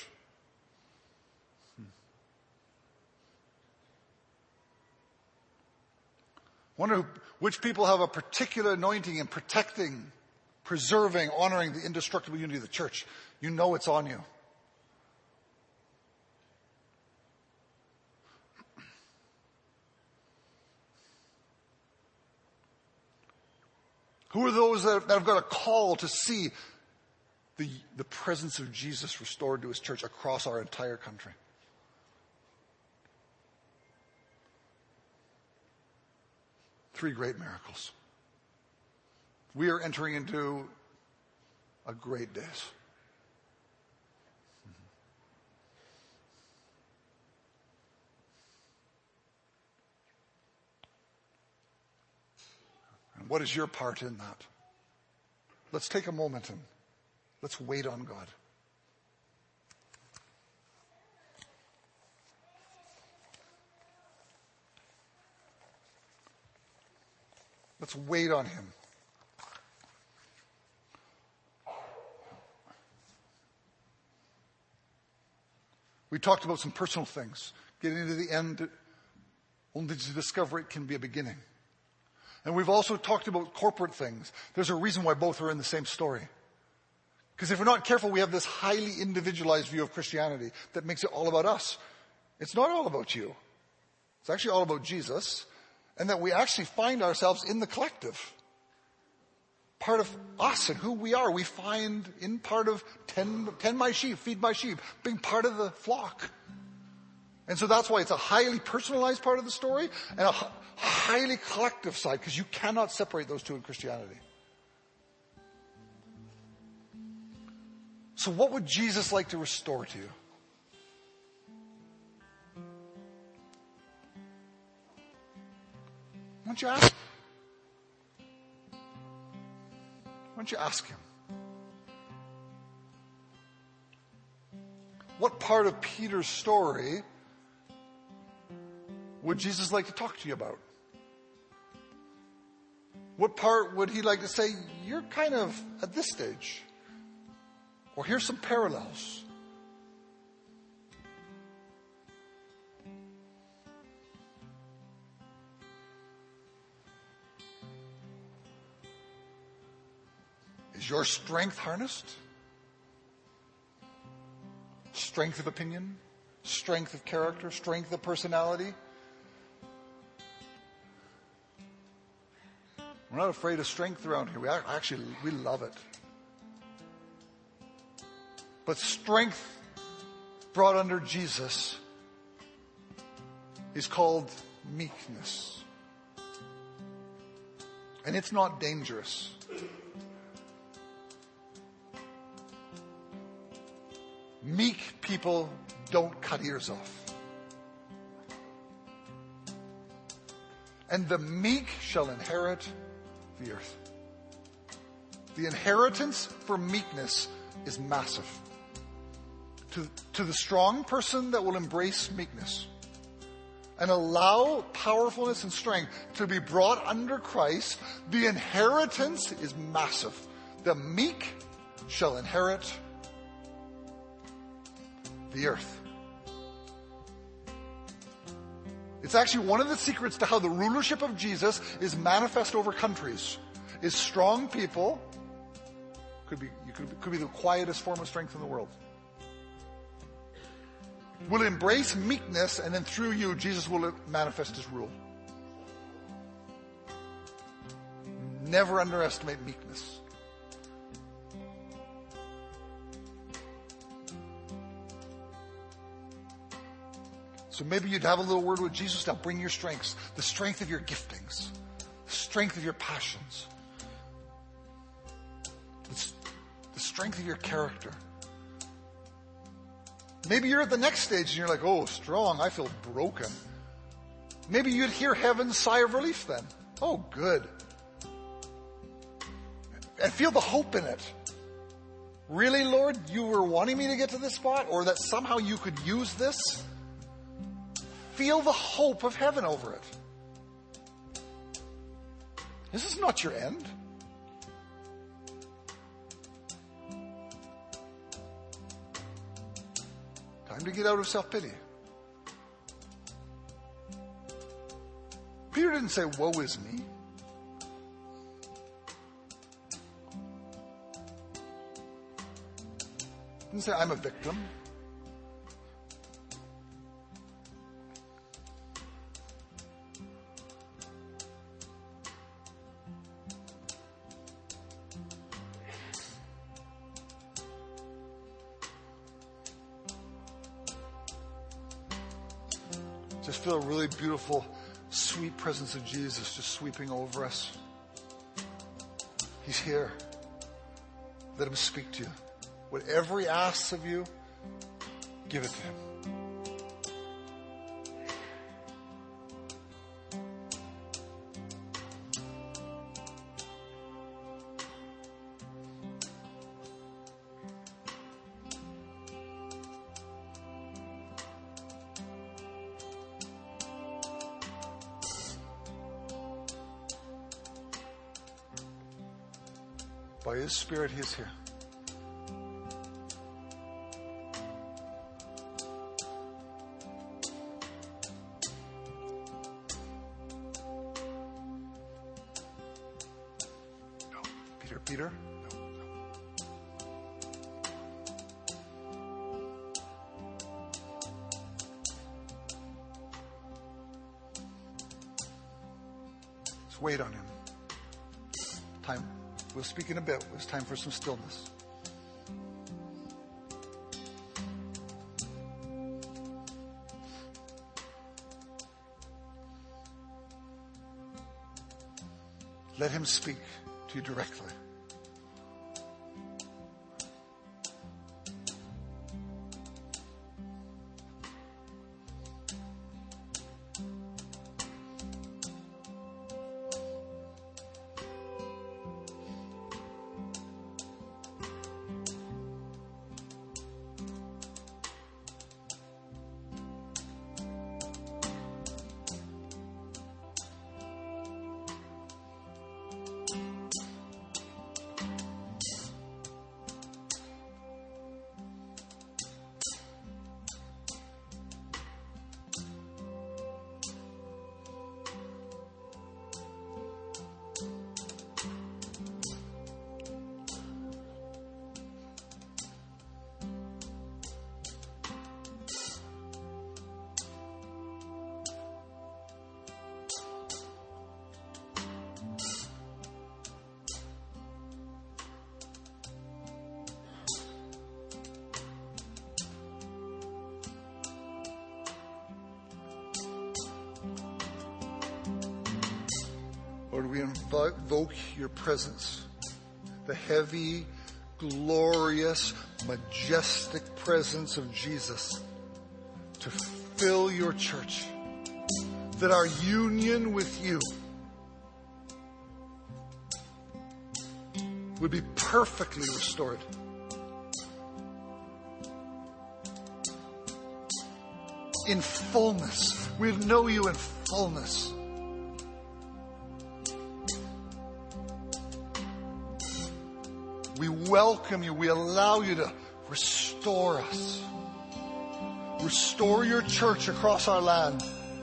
Speaker 1: Wonder which people have a particular anointing in protecting, preserving, honoring the indestructible unity of the church. You know it's on you. Who are those that have got a call to see the presence of Jesus restored to his church across our entire country? Three great miracles. We are entering into a great days. And what is your part in that? Let's take a moment and let's wait on God. Let's wait on him. We talked about some personal things. Getting to the end, only to discover it can be a beginning. And we've also talked about corporate things. There's a reason why both are in the same story. Because if we're not careful, we have this highly individualized view of Christianity that makes it all about us. It's not all about you. It's actually all about Jesus. And that we actually find ourselves in the collective. Part of us and who we are. We find in part of tend my sheep, feed my sheep, being part of the flock. And so that's why it's a highly personalized part of the story and a highly collective side, because you cannot separate those two in Christianity. So what would Jesus like to restore to you? Why don't you ask? Why don't you ask him? What part of Peter's story would Jesus like to talk to you about? What part would he like to say, you're kind of at this stage? Or here's some parallels. Is your strength harnessed? Strength of opinion, strength of character, strength of personality. We're not afraid of strength around here. We love it. But strength brought under Jesus is called meekness. And it's not dangerous. Meek people don't cut ears off. And the meek shall inherit the earth. The inheritance for meekness is massive. To the strong person that will embrace meekness and allow powerfulness and strength to be brought under Christ, the inheritance is massive. The meek shall inherit the earth. It's actually one of the secrets to how the rulership of Jesus is manifest over countries. Is strong people could be the quietest form of strength in the world. Will embrace meekness, and then through you, Jesus will manifest his rule. Never underestimate meekness. So maybe you'd have a little word with Jesus now. Bring your strengths, the strength of your giftings, the strength of your passions, the strength of your character. Maybe you're at the next stage and you're like, oh, strong, I feel broken. Maybe you'd hear heaven's sigh of relief then. Oh, good. And feel the hope in it. Really, Lord, you were wanting me to get to this spot, or that somehow you could use this? Feel the hope of heaven over it. This is not your end. Time to get out of self-pity. Peter didn't say, woe is me. He didn't say, I'm a victim. Just feel a really beautiful, sweet presence of Jesus just sweeping over us. He's here. Let him speak to you. Whatever he asks of you, give it to him. By his Spirit, he is here. No. Peter? No. Just wait on him. Time. We'll speak in a bit. It's time for some stillness. Let him speak to you directly. Lord, we invoke your presence, the heavy, glorious, majestic presence of Jesus to fill your church, that our union with you would be perfectly restored. In fullness. We'd know you in fullness. We welcome you. We allow you to restore us. Restore your church across our land.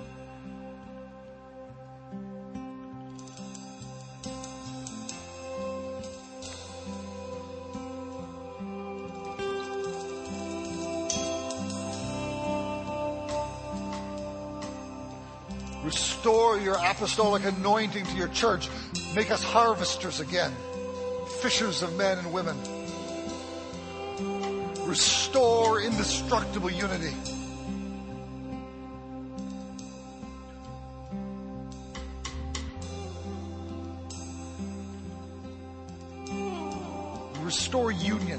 Speaker 1: Restore your apostolic anointing to your church. Make us harvesters again. Fishers of men and women. Restore indestructible unity. Restore union.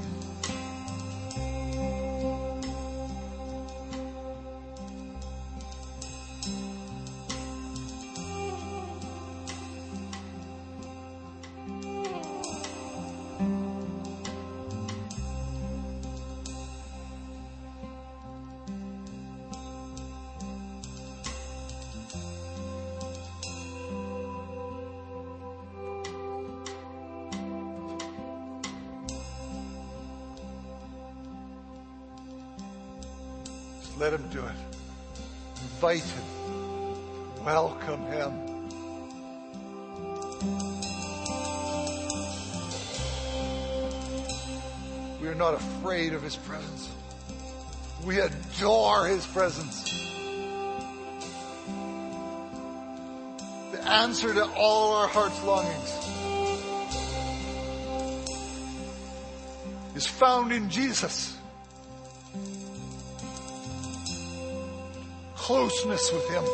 Speaker 1: Let him do it. Invite him. Welcome him. We are not afraid of his presence. We adore his presence. The answer to all our heart's longings is found in Jesus. Closeness with him.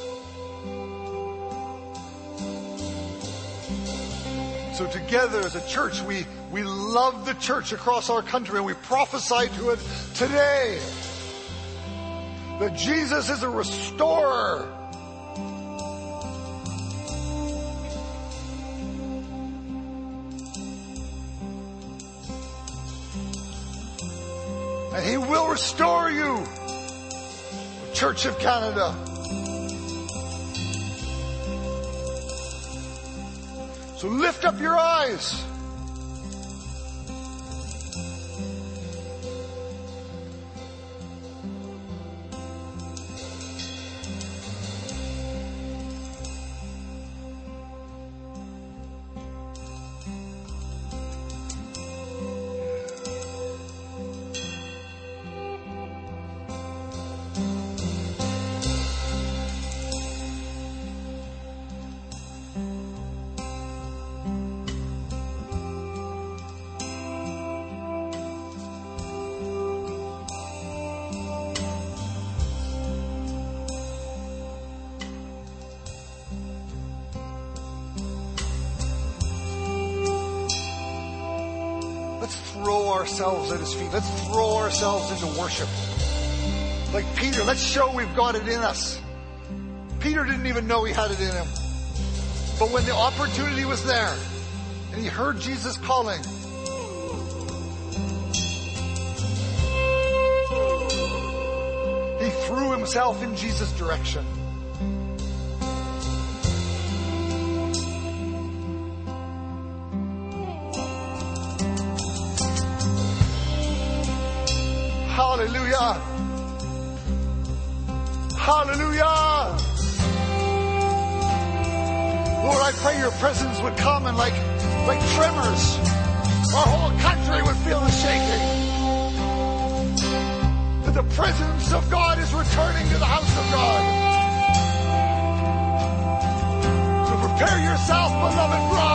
Speaker 1: So together as a church, we love the church across our country, and we prophesy to it today that Jesus is a restorer. And he will restore you. Church of Canada. So lift up your eyes. Ourselves at his feet. Let's throw ourselves into worship. Like Peter, let's show we've got it in us. Peter didn't even know he had it in him. But when the opportunity was there and he heard Jesus calling, he threw himself in Jesus' direction. Hallelujah. Hallelujah. Lord, I pray your presence would come and like tremors, our whole country would feel the shaking. That the presence of God is returning to the house of God. So prepare yourself, beloved bride.